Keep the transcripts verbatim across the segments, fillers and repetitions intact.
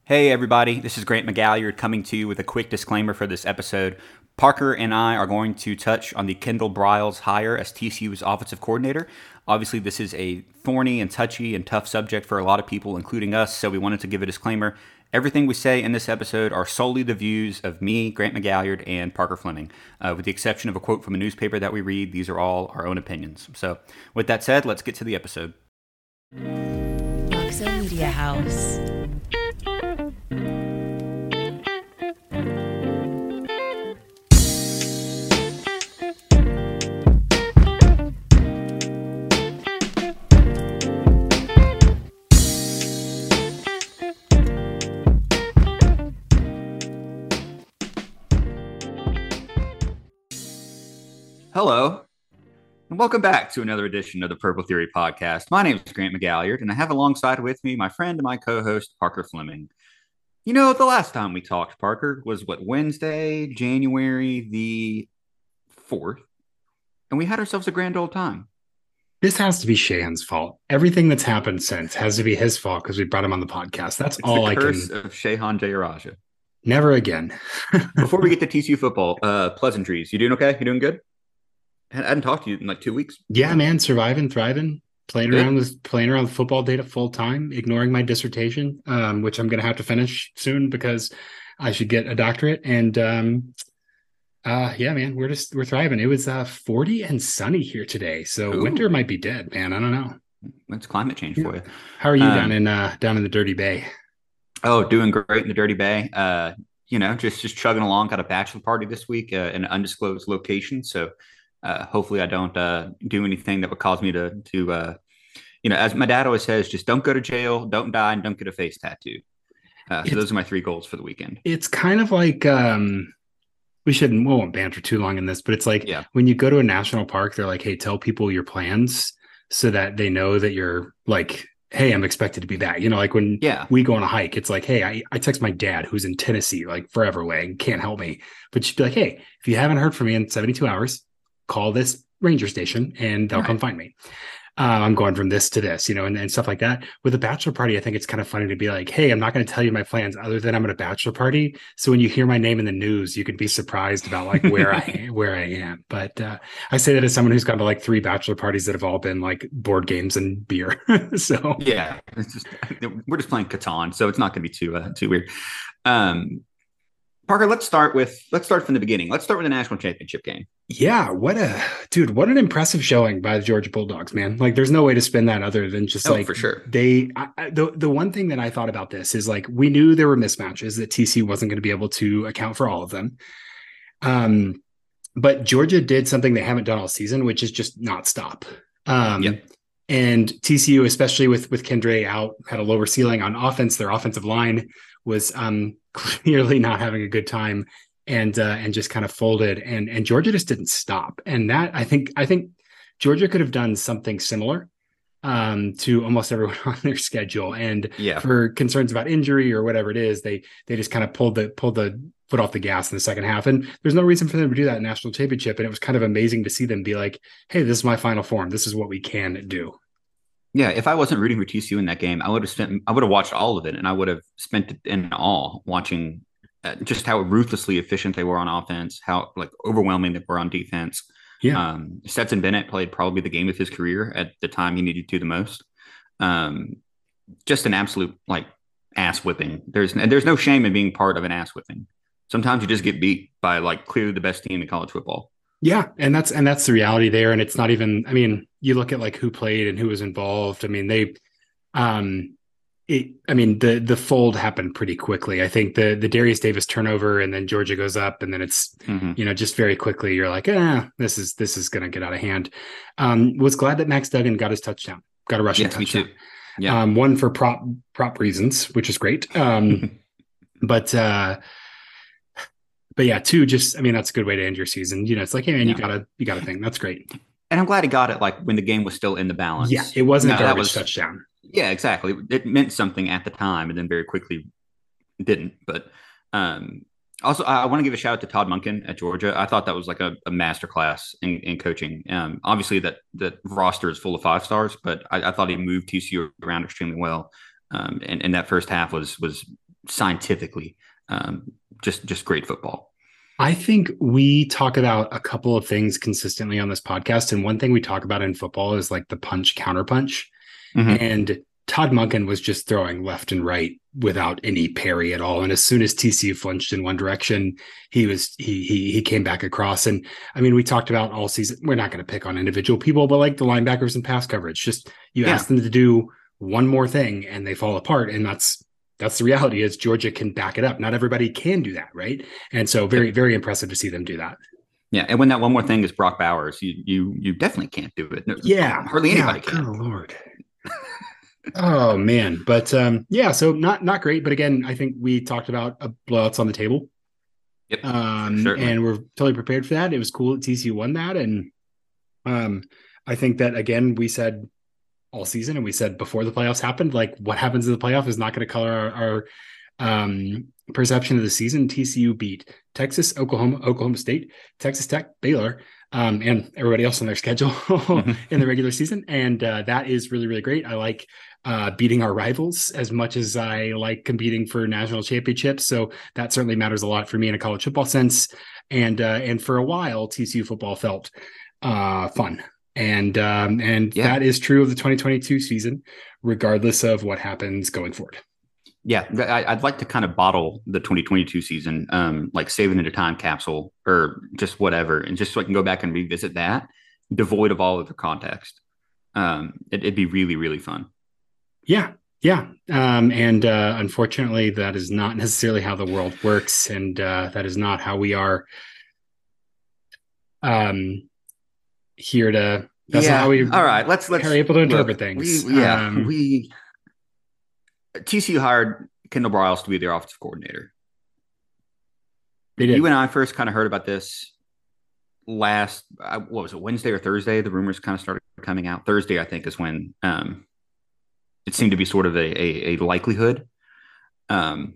Hey, everybody, this is Grant McGalliard coming to you with a quick disclaimer for this episode. Parker and I are going to touch on the Kendall Briles hire as T C U's offensive coordinator. Obviously, this is a thorny and touchy and tough subject for a lot of people, including us, so we wanted to give a disclaimer. Everything we say in this episode are solely the views of me, Grant McGalliard, and Parker Fleming. Uh, with the exception of a quote from a newspaper that we read, these are all our own opinions. So, with that said, let's get to the episode. Luxo Media House. Hello, and welcome back to another edition of the Purple Theory Podcast. My name is Grant McGalliard, and I have alongside with me my friend and my co-host, Parker Fleming. You know, the last time we talked, Parker, was what, Wednesday, January the fourth, and we had ourselves a grand old time. This has to be Shahan's fault. Everything that's happened since has to be his fault because we brought him on the podcast. That's it's all the I curse can. of Shehan Jayaraja. Never again. Before we get to T C U football, uh, pleasantries. You doing okay? You doing good? I hadn't talked to you in like two weeks. Yeah, man, surviving, thriving, playing Good. around with playing around with football data full time, ignoring my dissertation, um, which I'm going to have to finish soon because I should get a doctorate. And um, uh, yeah, man, we're just we're thriving. It was uh, forty and sunny here today, so Ooh. Winter might be dead, man. I don't know. That's climate change for you. How are you Um, down in uh, down in the Dirty Bay? Oh, doing great in the Dirty Bay. Uh, you know, just just chugging along. Got a bachelor party this week uh, in an undisclosed location. So uh, hopefully I don't uh, do anything that would cause me to to uh, you know, as my dad always says, just don't go to jail, don't die, and don't get a face tattoo. Uh, so It's- those are my three goals for the weekend. It's kind of like um, we shouldn't we won't banter too long in this, but it's like Yeah. when you go to a national park, they're like, hey, tell people your plans so that they know that you're like, hey, I'm expected to be that. You know, like when Yeah. we go on a hike, it's like, hey, I, I text my dad who's in Tennessee, like forever away and can't help me. But she'd be like, hey, if you haven't heard from me in seventy-two hours, call this ranger station and they'll Right. come find me. Uh, I'm going from this to this, you know, and, and stuff like that. With a bachelor party, I think it's kind of funny to be like, hey, I'm not going to tell you my plans other than I'm at a bachelor party. So when you hear my name in the news, you could be surprised about like where I where I am. But uh, I say that as someone who's gone to like three bachelor parties that have all been like board games and beer. So Yeah, it's just we're just playing Catan, so it's not going to be too uh, too weird. Um, Parker, let's start with let's start from the beginning. Let's start with the national championship game. yeah, what a dude, what an impressive showing by the Georgia Bulldogs, man. Like there's no way to spin that other than just Oh, like for sure. they I, I- the the one thing that I thought about this is like we knew there were mismatches that T C wasn't going to be able to account for all of them. Um, but Georgia did something they haven't done all season, which is just not stop. Um, Yep. And T C U, especially with with Kendre out, had a lower ceiling on offense. Their offensive line was um, clearly not having a good time, and uh, and just kind of folded. And and Georgia just didn't stop. And that I think I think Georgia could have done something similar um, to almost everyone on their schedule. And Yeah. for concerns about injury or whatever it is, they they just kind of pulled the pulled the foot off the gas in the second half. And there's no reason for them to do that in national championship. And it was kind of amazing to see them be like, hey, this is my final form. This is what we can do. Yeah, if I wasn't rooting for T C U in that game, I would have spent I would have watched all of it, and I would have spent it in all watching uh, just how ruthlessly efficient they were on offense, how like overwhelming they were on defense. Yeah. Um, Stetson Bennett played probably the game of his career at the time he needed to the most. Um, just an absolute like ass whipping. There's and there's no shame in being part of an ass whipping. Sometimes you just get beat by like clearly the best team in college football. Yeah. And that's and that's the reality there. And it's not even, I mean, you look at like who played and who was involved. I mean, they um it I mean, the the fold happened pretty quickly. I think the the Darius Davis turnover and then Georgia goes up and then it's Mhm. you know, just very quickly you're like, ah, this is this is gonna get out of hand. Um, was glad that Max Duggan got his touchdown, got a rushing Yes, me touchdown. too. Yeah. Um, one for prop prop reasons, which is great. Um, but uh, but yeah, two just I mean that's a good way to end your season. You know, it's like, hey man, you Yeah. gotta you gotta think that's great. And I'm glad he got it like when the game was still in the balance. Yeah, it wasn't No, a that garbage was- touchdown. Yeah, exactly. It meant something at the time, and then very quickly didn't. But um, also, I, I want to give a shout out to Todd Monken at Georgia. I thought that was like a, a masterclass in, in coaching. Um, obviously, that that roster is full of five stars, but I, I thought he moved T C U around extremely well. Um, and, and that first half was was scientifically um, just just great football. I think we talk about a couple of things consistently on this podcast. And one thing we talk about in football is like the punch counter punch. Mm-hmm. And Todd Monken was just throwing left and right without any parry at all. And as soon as T C U flinched in one direction, he was he he he came back across. And I mean, we talked about all season. We're not going to pick on individual people, but like the linebackers and pass coverage, just you Yeah. ask them to do one more thing and they fall apart. And that's that's the reality is Georgia can back it up. Not everybody can do that, right? And so very, very impressive to see them do that. Yeah, and when that one more thing is Brock Bowers, you you you definitely can't do it. No, Yeah, hardly anybody yeah, can. good Lord. Oh man, but um, yeah, so not not great. But again, I think we talked about a blowouts on the table. Yep, Um, certainly. and we're totally prepared for that. It was cool that T C U won that, and um, I think that again we said all season, and we said before the playoffs happened, like what happens in the playoff is not going to color our, our um, perception of the season. T C U beat Texas, Oklahoma, Oklahoma State, Texas Tech, Baylor, um, and everybody else on their schedule Mm-hmm. in the regular season, and uh, that is really really great. I like uh, beating our rivals as much as I like competing for national championships. So that certainly matters a lot for me in a college football sense. And uh, and for a while, T C U football felt uh, fun. And um, and Yeah. that is true of the twenty twenty-two season, regardless of what happens going forward. Yeah, I, I'd like to kind of bottle the twenty twenty-two season, um, like save it in a time capsule or just whatever, and just so I can go back and revisit that, devoid of all other context. Um, it, it'd be really, really fun. Yeah, yeah. Um, and uh, unfortunately, that is not necessarily how the world works, and uh, that is not how we are um, here to. That's not how Yeah. we All right. Let's let's are able to interpret look. things. We yeah Um, we T C U hired Kendall Briles to be their offensive coordinator. they did. You and I first kind of heard about this last, uh, what was it, Wednesday or Thursday? The rumors kind of started coming out. Thursday, I think, is when um, it seemed to be sort of a, a, a likelihood. Um,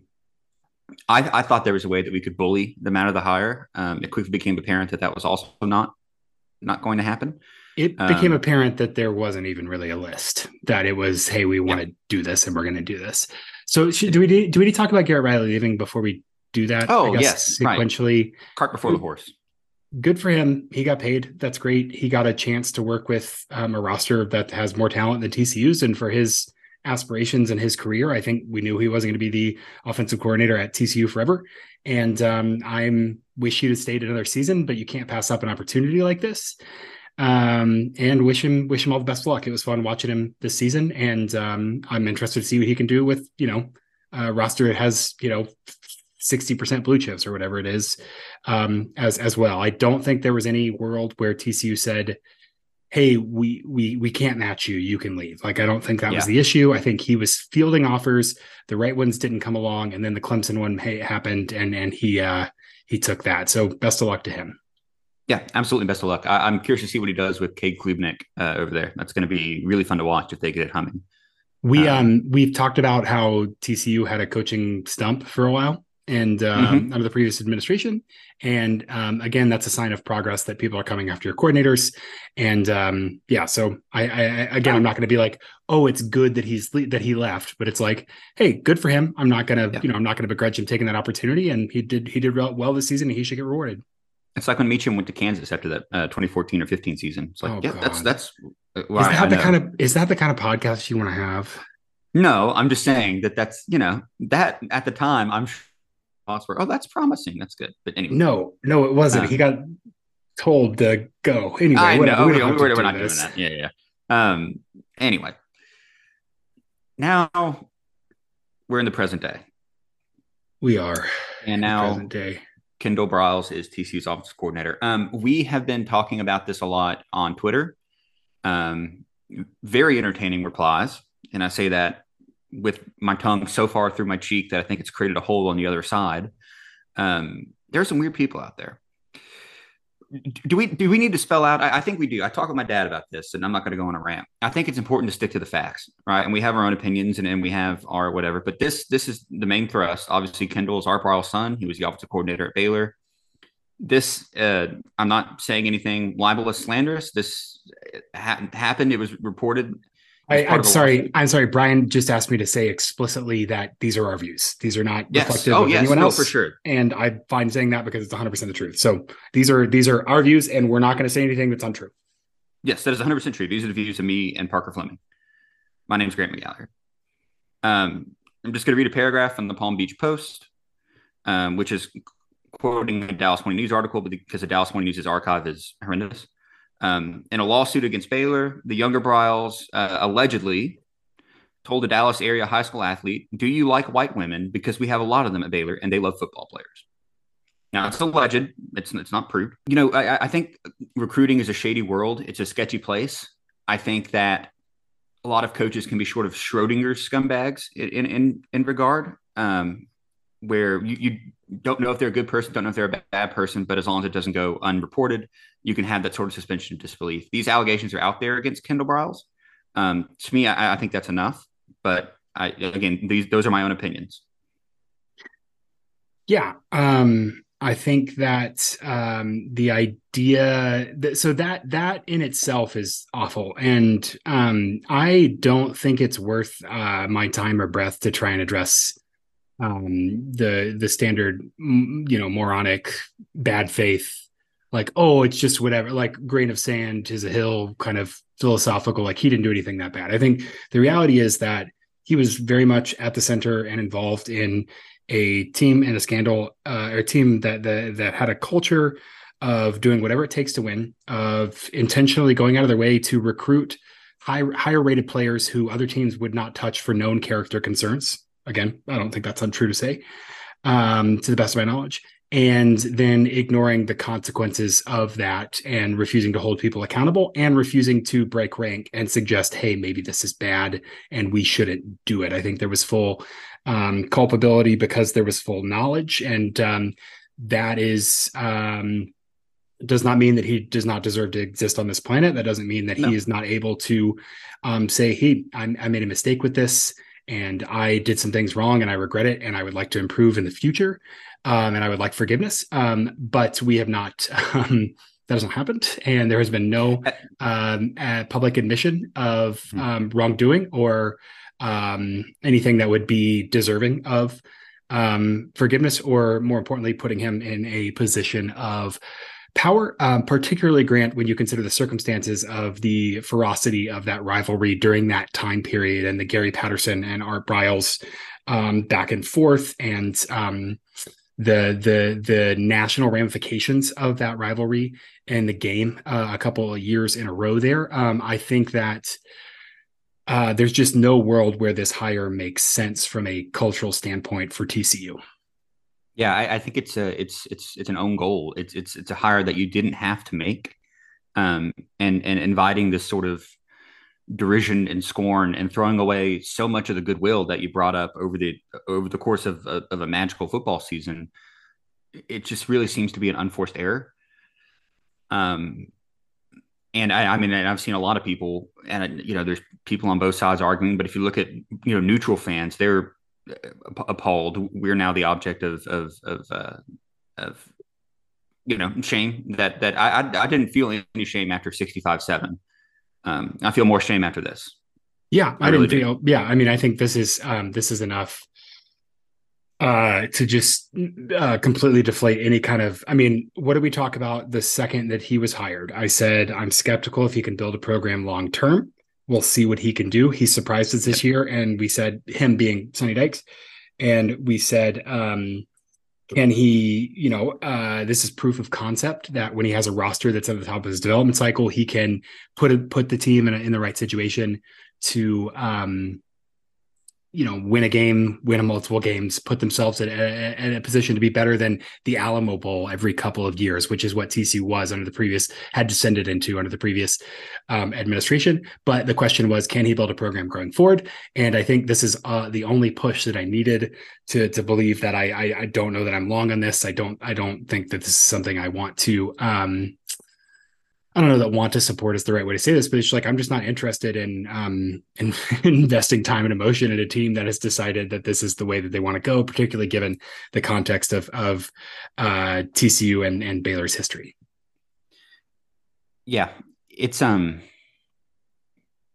I, I thought there was a way that we could bully them out of the hire. Um, it quickly became apparent that that was also not not going to happen. It became Um, apparent that there wasn't even really a list. That it was, hey, we want yeah. to do this, and we're going to do this. So, should, do we do we need to talk about Garrett Riley leaving before we do that? Oh, I guess yes, right. sequentially. Cart before the horse. Good for him. He got paid. That's great. He got a chance to work with um, a roster that has more talent than T C U's. And for his aspirations and his career, I think we knew he wasn't going to be the offensive coordinator at T C U forever. And um, I'm wish he'd have stayed another season, but you can't pass up an opportunity like this. Um, and wish him wish him all the best of luck. It was fun watching him this season, and um, I'm interested to see what he can do with you know a roster that has you know sixty percent blue chips or whatever it is um, as as well. I don't think there was any world where T C U said, "Hey, we we we can't match you. You can leave." Like I don't think that Yeah. was the issue. I think he was fielding offers. The right ones didn't come along, and then the Clemson one hey, happened, and and he uh, he took that. So best of luck to him. Yeah, absolutely. Best of luck. I, I'm curious to see what he does with Cade Klubnik uh, over there. That's going to be really fun to watch if they get it humming. We Um, um we've talked about how T C U had a coaching stump for a while and um, Mhm. under the previous administration, and um, again that's a sign of progress that people are coming after your coordinators, and um, yeah. So I, I again I'm not going to be like, oh, it's good that he's that he left, but it's like, hey, good for him. I'm not gonna Yeah. you know I'm not going to begrudge him taking that opportunity, and he did he did well this season, and he should get rewarded. It's like when Meacham went to Kansas after that uh, twenty fourteen or fifteen season. It's like, Oh, yeah, that's God. that's. uh, Is Well, I- that I the know. kind of is that the kind of podcast you want to have? No, I'm just saying that that's you know that at the time I'm sure thoughts were, oh, that's promising, that's good. But anyway, No, no, it wasn't. Um, he got told to go anyway. I Whatever. know We we don't are have to we're do not this. doing that. Yeah, yeah. yeah. Um. Anyway, now we're in the present day, We are and in the now present day. Kendall Briles is T C U's offensive coordinator. Um, we have been talking about this a lot on Twitter. Um, very entertaining replies, and I say that with my tongue so far through my cheek that I think it's created a hole on the other side. Um, there are some weird people out there. Do we do we need to spell out? I, I think we do. I talked with my dad about this, and I'm not going to go on a rant. I think it's important to stick to the facts, right? And we have our own opinions, and, and we have our whatever. But this this is the main thrust. Obviously, Kendall is Art Briles' son. He was the offensive coordinator at Baylor. This uh, I'm not saying anything libelous, slanderous. This ha- happened. It was reported as I, part I'm of a sorry. lawsuit. I'm sorry. Brian just asked me to say explicitly that these are our views. These are not Yes. reflective Oh, of yes. anyone No, for else. sure. And I'm fine saying that because it's one hundred percent the truth. So these are these are our views, and we're not going to say anything that's untrue. Yes, that is one hundred percent true. These are the views of me and Parker Fleming. My name is Grant McGallagher. Um, I'm just going to read a paragraph from the Palm Beach Post, um, which is quoting a Dallas Morning News article, but because the Dallas Morning News' archive is horrendous. Um, in a lawsuit against Baylor, the younger Bryles uh, allegedly told a Dallas area high school athlete, "Do you like white women? Because we have a lot of them at Baylor and they love football players." Now, it's alleged. It's, it's not proved. You know, I, I think recruiting is a shady world. It's a sketchy place. I think that a lot of coaches can be sort of Schrodinger's scumbags in in in regard, um, where you, you don't know if they're a good person, don't know if they're a bad person, but as long as it doesn't go unreported, you can have that sort of suspension of disbelief. These allegations are out there against Kendall Briles. Um, to me, I, I think that's enough. But I, again, these those are my own opinions. Yeah. Um, I think that um, the idea that so that that in itself is awful, and um, I don't think it's worth uh, my time or breath to try and address um, the the standard, you know, moronic bad faith, like, oh, it's just whatever, like grain of sand is a hill, kind of philosophical. Like he didn't do anything that bad. I think the reality is that he was very much at the center and involved in a team and a scandal, uh, or a team that, that that had a culture of doing whatever it takes to win, of intentionally going out of their way to recruit high, higher rated players who other teams would not touch for known character concerns. Again, I don't think that's untrue to say, um, to the best of my knowledge. And then ignoring the consequences of that and refusing to hold people accountable and refusing to break rank and suggest, hey, maybe this is bad and we shouldn't do it. I think there was full um, culpability because there was full knowledge. And um, that is, um, does not mean that he does not deserve to exist on this planet. That doesn't mean that No. he is not able to um, say, hey, I, I made a mistake with this and I did some things wrong and I regret it and I would like to improve in the future, um, and I would like forgiveness. Um, but we have not. Um, that hasn't happened, and there has been no um, uh, public admission of um, wrongdoing or um, anything that would be deserving of um, forgiveness, or more importantly, putting him in a position of power, um, particularly, Grant, when you consider the circumstances of the ferocity of that rivalry during that time period and the Gary Patterson and Art Briles um, back and forth, and um, the the the national ramifications of that rivalry and the game uh, a couple of years in a row there. Um, I think that uh, there's just no world where this hire makes sense from a cultural standpoint for T C U. Yeah, I, I think it's a it's it's it's an own goal. It's it's it's a hire that you didn't have to make, um, and and inviting this sort of derision and scorn and throwing away so much of the goodwill that you brought up over the over the course of of, of a magical football season. It just really seems to be an unforced error. Um, and I, I mean, I've seen a lot of people, and you know, there's people on both sides arguing. But if you look at you know neutral fans, they're appalled. We're now the object of of of, uh, of you know shame. That that I, I I didn't feel any shame after sixty-five seven. Um, I feel more shame after this. Yeah, I, I really didn't do. feel. Yeah, I mean, I think this is um, this is enough uh, to just uh, completely deflate any kind of. I mean, what did we talk about the second that he was hired? I said I'm skeptical if he can build a program long term. We'll see what he can do. He surprised us this Yep. year, and we said him being Sonny Dykes, and we said, um, can he? You know, uh, this is proof of concept that when he has a roster that's at the top of his development cycle, he can put a, put the team in, a, in the right situation to um, you know, win a game, win a multiple games, put themselves in a, in a position to be better than the Alamo Bowl every couple of years, which is what T C U was under the previous, had descended into under the previous um, administration. But the question was, can he build a program going forward? And I think this is uh, the only push that I needed to to believe that I, I I don't know that I'm long on this. I don't I don't think that this is something I want to. Um, I don't know that want to support is the right way to say this, but it's like I'm just not interested in um in investing time and emotion in a team that has decided that this is the way that they want to go, particularly given the context of of uh, T C U and and Baylor's history. Yeah, it's um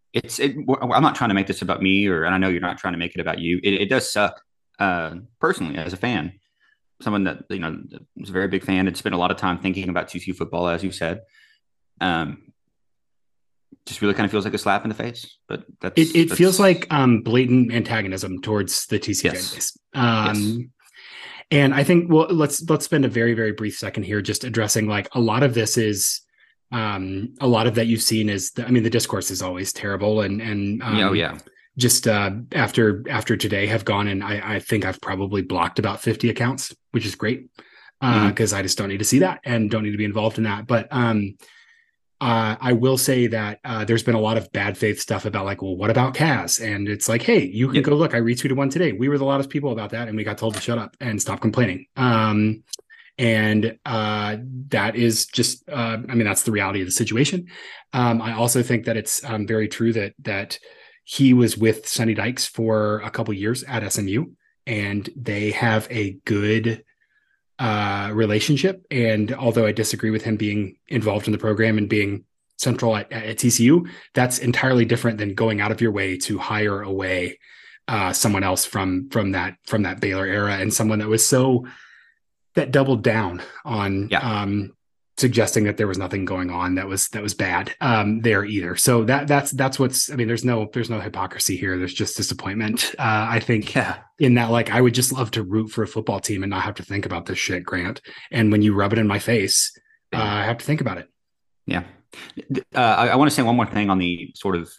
it's it, I'm not trying to make this about me, or and I know you're not trying to make it about you. It, it does suck uh, personally as a fan, someone that you know was a very big fan and spent a lot of time thinking about T C U football, as you said. Um, just really kind of feels like a slap in the face, but It that's it feels that's like um, blatant antagonism towards the T C U fan yes, base. yes, Um, and I think well let's let's spend a very very brief second here just addressing like a lot of this is um, a lot of that you've seen is the, I mean the discourse is always terrible and and yeah, oh um, yeah, just uh, after after today have gone and I, I think I've probably blocked about fifty accounts, which is great because uh, mm-hmm. I just don't need to see that and don't need to be involved in that. But um, uh, I will say that uh, there's been a lot of bad faith stuff about like, well, what about Kaz? And it's like, hey, you can Yep, go look. I retweeted one today. We were the loudest people about that, and we got told to shut up and stop complaining. Um, and uh, that is just, uh, I mean, that's the reality of the situation. Um, I also think that it's um, very true that that he was with Sonny Dykes for a couple years at S M U, and they have a good uh, relationship. And although I disagree with him being involved in the program and being central at, at T C U, that's entirely different than going out of your way to hire away uh, someone else from from that from that Baylor era and someone that was so that doubled down on yeah, um, suggesting that there was nothing going on that was that was bad um, there either. So that that's that's what's I mean, there's no there's no hypocrisy here. There's just disappointment. Uh, I think yeah, in that like I would just love to root for a football team and not have to think about this shit, Grant. And when you rub it in my face, uh, yeah, I have to think about it. yeah. Uh, I, I want to say one more thing on the sort of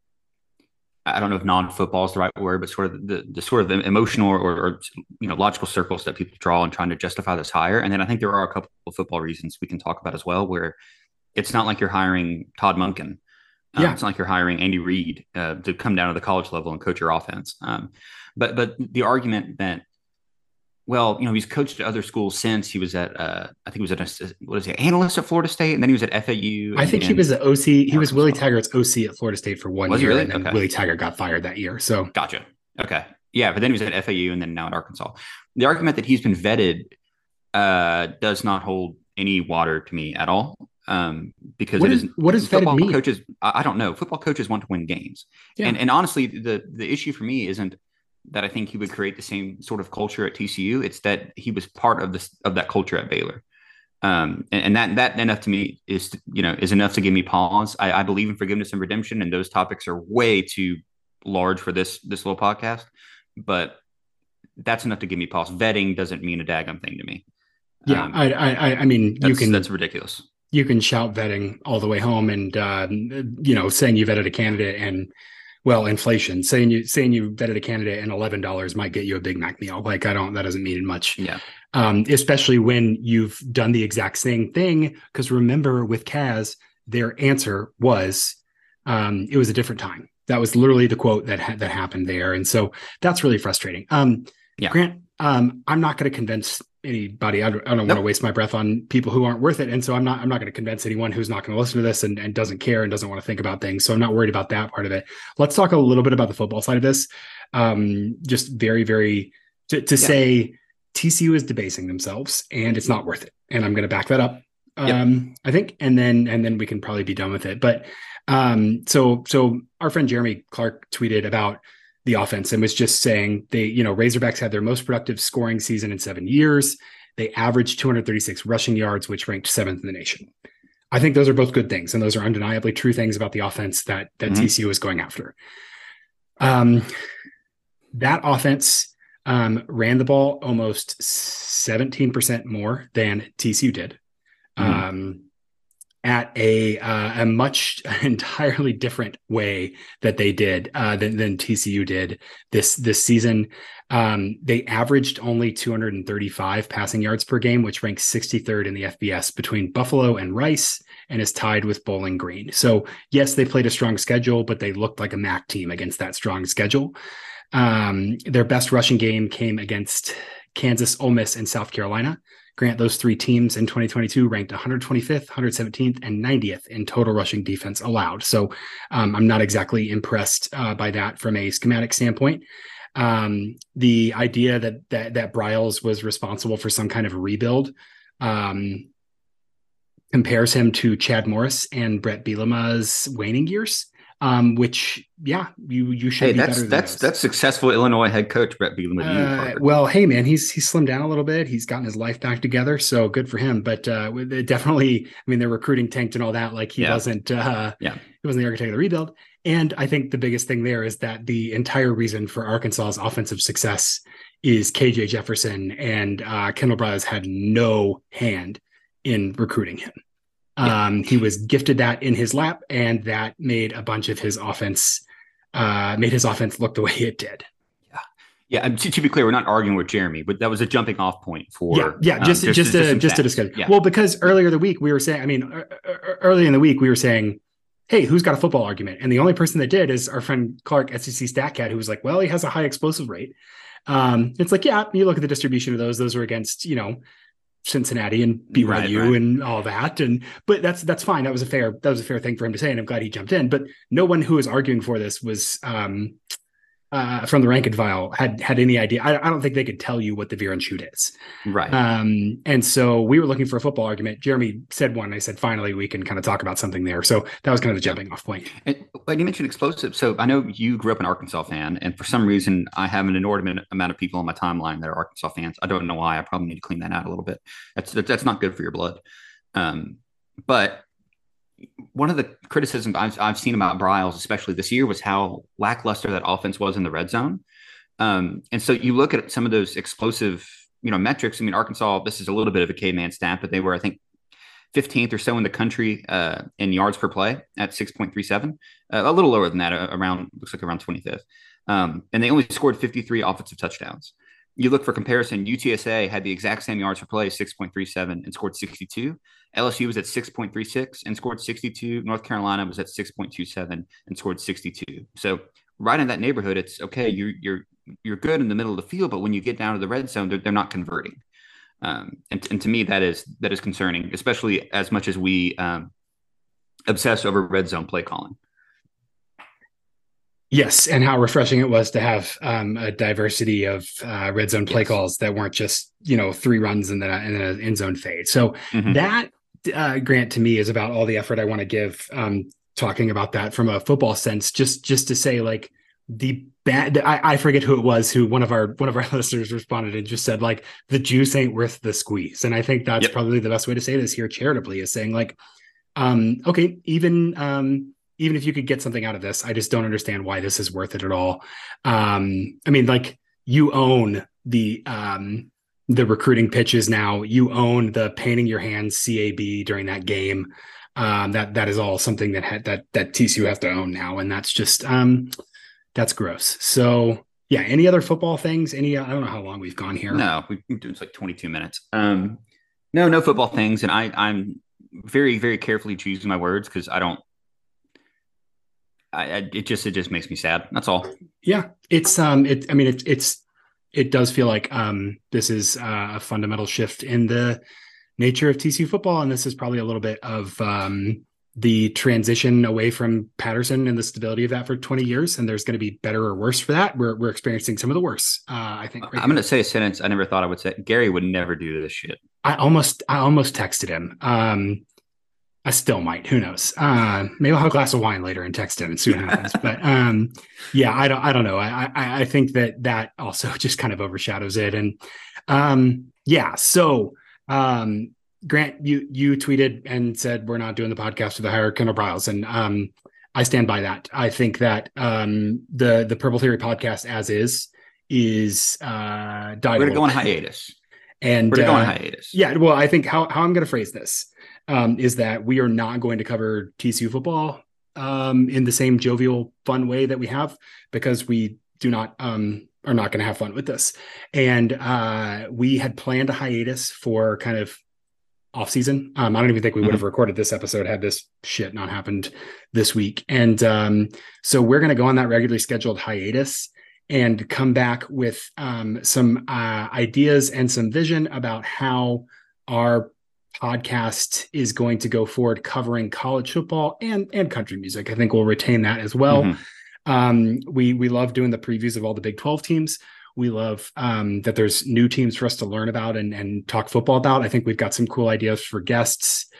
I don't know if non-football is the right word, but sort of the, the sort of the emotional or, or you know logical circles that people draw in trying to justify this hire. And then I think there are a couple of football reasons we can talk about as well, where it's not like you're hiring Todd Monken. Um, Yeah. it's not like you're hiring Andy Reid uh, to come down to the college level and coach your offense. Um, but but the argument that well, you know, he's coached at other schools since he was at uh, I think he was at a, what is he analyst at Florida State, and then he was at F A U I and think he then was the O C. He was Willie Arkansas. Taggart's O C at Florida State for one Was he year, and really? then Okay. Willie Taggart got fired that year. So Gotcha. Okay. Yeah, but then he was at F A U and then now at Arkansas. The argument that he's been vetted uh, does not hold any water to me at all, um, because what it is is what does vetted football mean? coaches. I, I don't know. Football coaches want to win games, Yeah. and and honestly, the the issue for me isn't that I think he would create the same sort of culture at T C U. It's that he was part of this of that culture at Baylor. Um, and, and that that enough to me is you know is enough to give me pause. I, I believe in forgiveness and redemption, and those topics are way too large for this this little podcast. But that's enough to give me pause. Vetting doesn't mean a daggum thing to me. Yeah. Um, I I I mean you that's can that's ridiculous. you can shout vetting all the way home and uh, you know saying you vetted a candidate and well inflation saying you saying you vetted a candidate and eleven dollars might get you a Big Mac meal like I don't that doesn't mean much Yeah, um, especially when you've done the exact same thing because remember with Kaz their answer was um, it was a different time that was literally the quote that ha- that happened there and so that's really frustrating um, yeah. Grant um, I'm not going to convince anybody. I don't, I don't want to Nope. waste my breath on people who aren't worth it. And so I'm not, I'm not going to convince anyone who's not going to listen to this and, and doesn't care and doesn't want to think about things. So I'm not worried about that part of it. Let's talk a little bit about the football side of this. Um, just very, very to, to Yeah. say T C U is debasing themselves and it's not worth it. And I'm going to back that up. Yep. Um, I think, and then, and then we can probably be done with it. But um, so, so our friend Jeremy Clark tweeted about the offense and was just saying they, you know, Razorbacks had their most productive scoring season in seven years. They averaged two hundred thirty-six rushing yards, which ranked seventh in the nation. I think those are both good things, and those are undeniably true things about the offense that that Mm-hmm. T C U is going after. Um, that offense um, ran the ball almost seventeen percent more than T C U did. Mm-hmm. Um, at a uh, a much entirely different way that they did uh, than, than T C U did this this season. Um, they averaged only two hundred thirty-five passing yards per game, which ranks sixty-third in the F B S between Buffalo and Rice, and is tied with Bowling Green. So yes, they played a strong schedule, but they looked like a M A C team against that strong schedule. Um, their best rushing game came against Kansas, Ole Miss, and South Carolina. Grant, those three teams in twenty twenty-two ranked one hundred twenty-fifth, one hundred seventeenth, and ninetieth in total rushing defense allowed. So um, I'm not exactly impressed uh, by that from a schematic standpoint. Um, the idea that that that Briles was responsible for some kind of rebuild um, compares him to Chad Morris and Brett Bielema's waning years. um, which, yeah, you you should Hey, be that's better than that's those. that's successful Illinois head coach Brett Bielema with you, Uh, Parker. well, hey man, he's he's slimmed down a little bit. He's gotten his life back together, so good for him. But uh, it definitely, I mean, their recruiting tanked and all that. Like he Yeah. wasn't, uh, Yeah. he wasn't the architect of the rebuild. And I think the biggest thing there is that the entire reason for Arkansas's offensive success is K J Jefferson, and uh, Kendall Briles had no hand in recruiting him. Yeah. Um, he was gifted that in his lap, and that made a bunch of his offense, uh, made his offense look the way it did. Yeah, and to, to be clear, we're not arguing with Jeremy, but that was a jumping off point for yeah, yeah, just um, just, just, to just to discuss. Yeah. Well, because earlier the week we were saying, I mean, earlier in the week we were saying, hey, who's got a football argument? And the only person that did is our friend Clark, S E C StatCat, who was like, well, he has a high explosive rate. Um, it's like, yeah, you look at the distribution of those; those are against, you know, Cincinnati and B Y U right, right. and all that. And but that's that's fine. That was a fair that was a fair thing for him to say, and I'm glad he jumped in. But no one who was arguing for this was. Um, Uh, from the rank and file had had any idea. I, I don't think they could tell you what the veer and shoot is. Right. Um, and so we were looking for a football argument. Jeremy said one. And I said, finally, we can kind of talk about something there. So that was kind of the jumping off point. And when you mentioned explosive, so I know you grew up an Arkansas fan, and for some reason, I have an inordinate amount of people on my timeline that are Arkansas fans. I don't know why. I probably need to clean that out a little bit. That's that's not good for your blood. Um, but one of the criticisms I've, I've seen about Briles, especially this year, was how lackluster that offense was in the red zone. Um, and so you look at some of those explosive, you know, metrics. I mean, Arkansas, this is a little bit of a caveman stat, but they were, I think, fifteenth or so in the country uh, in yards per play at six point three seven, uh, a little lower than that, uh, around, looks like around twenty-fifth. Um, and they only scored fifty-three offensive touchdowns. You look for comparison, U T S A had the exact same yards per play, six point three seven, and scored sixty-two. L S U was at six point three six and scored sixty-two. North Carolina was at six point two seven and scored sixty-two. So right in that neighborhood, it's okay. You're you're you're good in the middle of the field, but when you get down to the red zone, they're, they're not converting. Um, and, and to me, that is that is concerning, especially as much as we um, obsess over red zone play calling. Yes, and how refreshing it was to have um, a diversity of uh, red zone play yes. calls that weren't just, you know, three runs and then an end zone fade. So mm-hmm. that, uh, Grant, to me is about all the effort I want to give um, talking about that from a football sense, just just to say, like, the bad, I, I forget who it was who one of our one of our listeners responded and just said, like, the juice ain't worth the squeeze. And I think that's yep. probably the best way to say this here charitably, is saying, like, um, okay, even um, even if you could get something out of this, I just don't understand why this is worth it at all. Um, I mean, like, you own the um, the recruiting pitches now. You own the painting your hands C A B during that game. Um, that that is all something that had, that that T C U has to own now, and that's just um, that's gross. So yeah, any other football things? Any I don't know how long we've gone here. No, we've been doing like twenty-two minutes. Um, no, no football things, and I I'm very very carefully choosing my words because I don't. I, it just it just makes me sad. That's all. Yeah, it's um, it. I mean, it, it's it does feel like um, this is uh, a fundamental shift in the nature of T C U football, and this is probably a little bit of um, the transition away from Patterson and the stability of that for twenty years. And there's going to be better or worse for that. We're we're experiencing some of the worse. Uh, I think. Right I'm going to say a sentence I never thought I would say. Gary would never do this shit. I almost I almost texted him. Um, I still might. Who knows? Uh, maybe I'll have a glass of wine later and text him and see what happens. But um, yeah, I don't. I don't know. I, I I think that that also just kind of overshadows it. And um, yeah. So um, Grant, you you tweeted and said we're not doing the podcast to the hire Kendall Briles, and um, I stand by that. I think that um, the the Purple Theory podcast as is is uh, died. We're going to go on hiatus. And we're going to uh, go on hiatus. Yeah. Well, I think how how I'm going to phrase this. Um, is that we are not going to cover T C U football um, in the same jovial, fun way that we have, because we do not um, are not going to have fun with this. And uh, we had planned a hiatus for kind of off season. Um, I don't even think we would have mm-hmm. recorded this episode had this shit not happened this week. And um, so we're going to go on that regularly scheduled hiatus and come back with um, some uh, ideas and some vision about how our podcast is going to go forward, covering college football and and country music. I think we'll retain that as well. Mm-hmm. Um, we we love doing the previews of all the Big twelve teams. We love um, that there's new teams for us to learn about and and talk football about. I think we've got some cool ideas for guests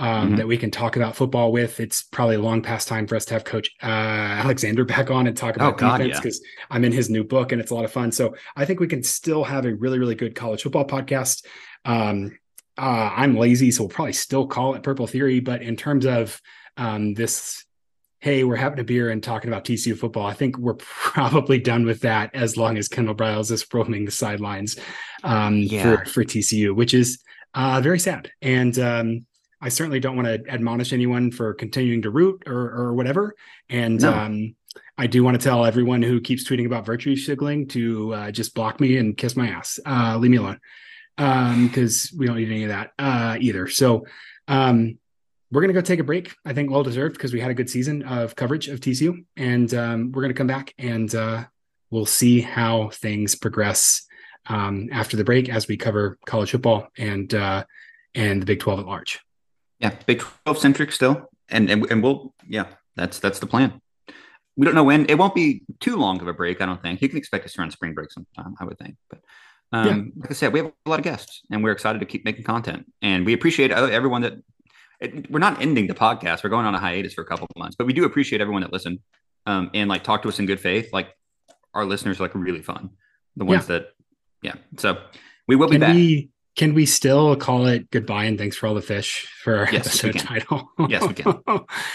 um, Mm-hmm. that we can talk about football with. It's probably long past time for us to have Coach uh, Alexander back on and talk Oh about God, defense yeah. because I'm in his new book and it's a lot of fun. So I think we can still have a really, really good college football podcast. Um, uh, I'm lazy, so we'll probably still call it Purple Theory. But in terms of um, this, hey, we're having a beer and talking about T C U football, I think we're probably done with that as long as Kendall Briles is roaming the sidelines um, Yeah. for, for T C U, which is uh, very sad. And um, I certainly don't want to admonish anyone for continuing to root or, or whatever. And No. um, I do want to tell everyone who keeps tweeting about virtue signaling to uh, just block me and kiss my ass. Uh, leave me alone because um, we don't need any of that uh, either. So um, we're going to go take a break. I think well deserved because we had a good season of coverage of T C U, and um, we're going to come back and uh, we'll see how things progress um, after the break as we cover college football and uh, and the Big twelve at large. Yeah, Big twelve centric still, and and and we'll yeah, that's that's the plan. We don't know when. It won't be too long of a break, I don't think. You can expect us to run spring break sometime, I would think. But um, yeah. like I said, we have a lot of guests, and we're excited to keep making content. And we appreciate everyone that. It, we're not ending the podcast. We're going on a hiatus for a couple of months, but we do appreciate everyone that listened um, and like talk to us in good faith. Like our listeners are like really fun. The ones yeah. that, yeah. So we will be can back. We, can we still call it goodbye and thanks for all the fish for our yes, episode title? Yes, we can.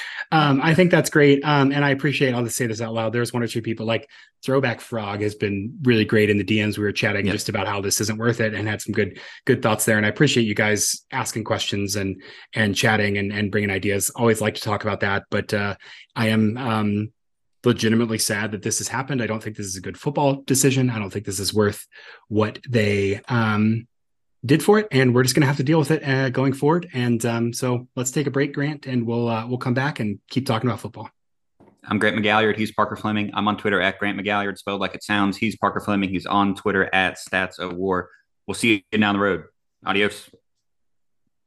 um, I think that's great. Um, and I appreciate, I'll just say this out loud. There's one or two people like Throwback Frog has been really great in the D Ms. We were chatting yep. just about how this isn't worth it and had some good, good thoughts there. And I appreciate you guys asking questions and, and chatting and, and bringing ideas. Always like to talk about that, but uh, I am um, legitimately sad that this has happened. I don't think this is a good football decision. I don't think this is worth what they um, did for it, and we're just going to have to deal with it uh, going forward. And um, so let's take a break, Grant, and we'll uh, we'll come back and keep talking about football. I'm Grant McGalliard. He's Parker Fleming. I'm on Twitter at Grant McGalliard, spelled like it sounds. He's Parker Fleming. He's on Twitter at Stats of War. We'll see you down the road. Adios.